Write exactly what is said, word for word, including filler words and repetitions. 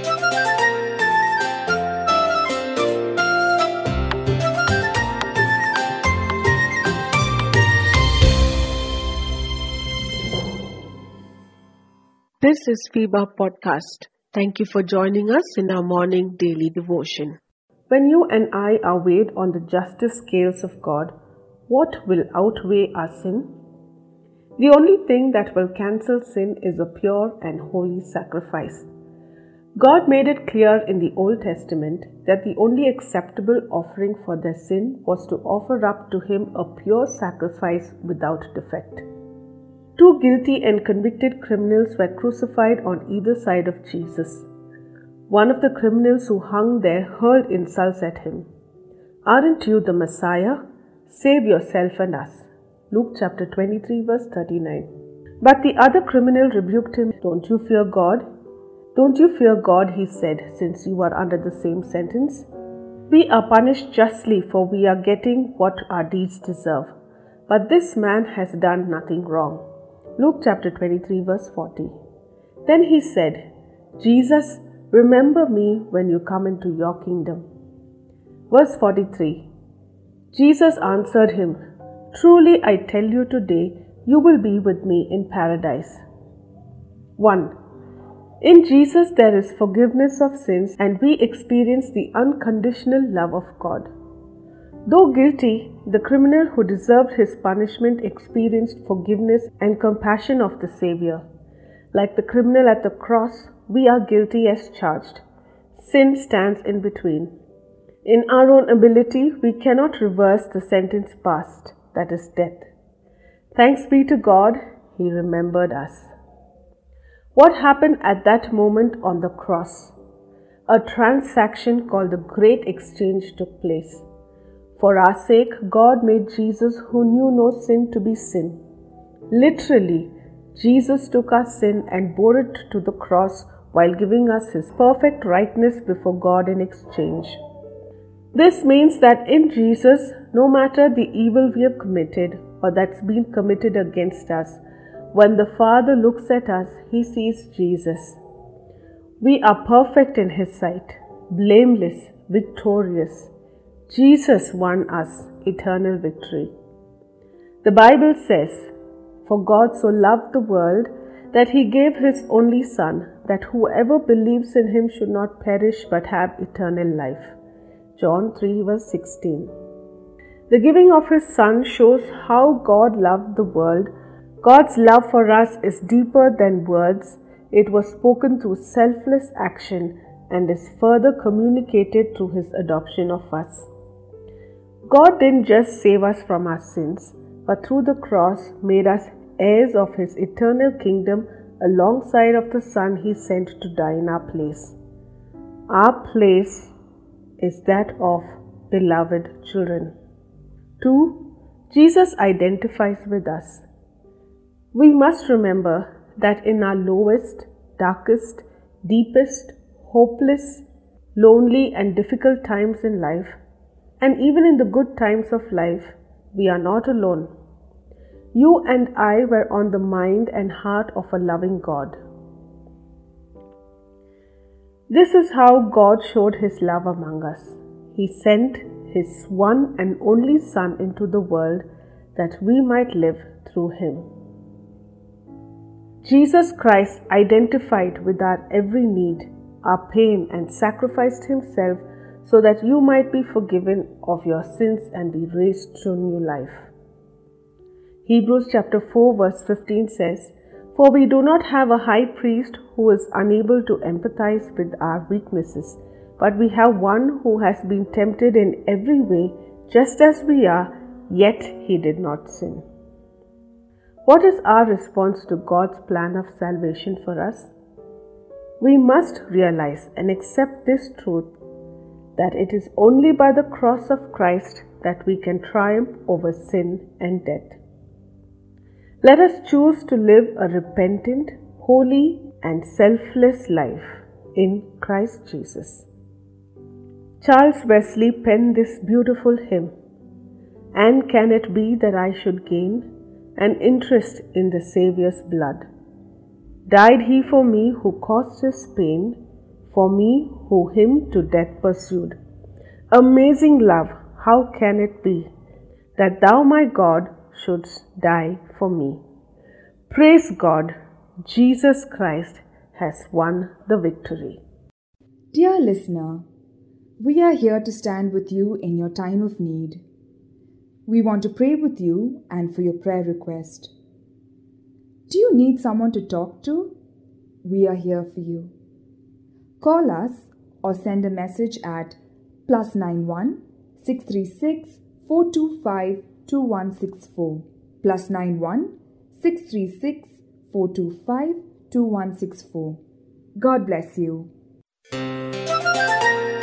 This is FIBA Podcast. Thank you for joining us in our morning daily devotion. When you and I are weighed on the justice scales of God, what will outweigh our sin? The only thing that will cancel sin is a pure and holy sacrifice. God made it clear in the Old Testament that the only acceptable offering for their sin was to offer up to Him a pure sacrifice without defect. Two guilty and convicted criminals were crucified on either side of Jesus. One of the criminals who hung there hurled insults at him. "Aren't you the Messiah? Save yourself and us." Luke chapter twenty-three verse thirty-nine. But the other criminal rebuked him. "Don't you fear God? Don't you fear God," he said, "since you are under the same sentence? We are punished justly, for we are getting what our deeds deserve. But this man has done nothing wrong." Luke chapter twenty-three verse forty. Then he said, "Jesus, remember me when you come into your kingdom." Verse forty-three. Jesus answered him, "Truly I tell you today, you will be with me in paradise." one. In Jesus there is forgiveness of sins, and we experience the unconditional love of God. Though guilty, the criminal who deserved his punishment experienced forgiveness and compassion of the Savior. Like the criminal at the cross, we are guilty as charged. Sin stands in between. In our own ability, we cannot reverse the sentence passed, that is death. Thanks be to God, He remembered us. What happened at that moment on the cross? A transaction called the Great Exchange took place. For our sake, God made Jesus, who knew no sin, to be sin. Literally, Jesus took our sin and bore it to the cross while giving us His perfect rightness before God in exchange. This means that in Jesus, no matter the evil we have committed or that's been committed against us, when the Father looks at us, He sees Jesus. We are perfect in His sight, blameless, victorious. Jesus won us eternal victory. The Bible says, "For God so loved the world that He gave His only Son, that whoever believes in Him should not perish but have eternal life." John three verse sixteen. The giving of His Son shows how God loved the world. God's love for us is deeper than words. It was spoken through selfless action and is further communicated through His adoption of us. God didn't just save us from our sins, but through the cross made us heirs of His eternal kingdom alongside of the Son He sent to die in our place. Our place is that of beloved children. two. Jesus identifies with us. We must remember that in our lowest, darkest, deepest, hopeless, lonely and difficult times in life, and even in the good times of life, we are not alone. You and I were on the mind and heart of a loving God. This is how God showed His love among us. He sent His one and only Son into the world that we might live through Him. Jesus Christ identified with our every need, our pain, and sacrificed Himself so that you might be forgiven of your sins and be raised to new life. Hebrews chapter four verse fifteen says, "For we do not have a high priest who is unable to empathize with our weaknesses, but we have one who has been tempted in every way, just as we are, yet He did not sin." What is our response to God's plan of salvation for us? We must realize and accept this truth, that it is only by the cross of Christ that we can triumph over sin and death. Let us choose to live a repentant, holy, and selfless life in Christ Jesus. Charles Wesley penned this beautiful hymn, "And can it be that I should gain an interest in the Saviour's blood? Died He for me who caused His pain, for me who him to death pursued. Amazing love, how can it be that thou, my God, shouldst die for me? Praise God, Jesus Christ has won the victory. Dear listener, we are here to stand with you in your time of need. We want to pray with you and for your prayer request. Do you need someone to talk to? We are here for you. Call us or send a message at plus nine one six three six four two five two one six four plus nine one six three six four two five two one six four. God bless you.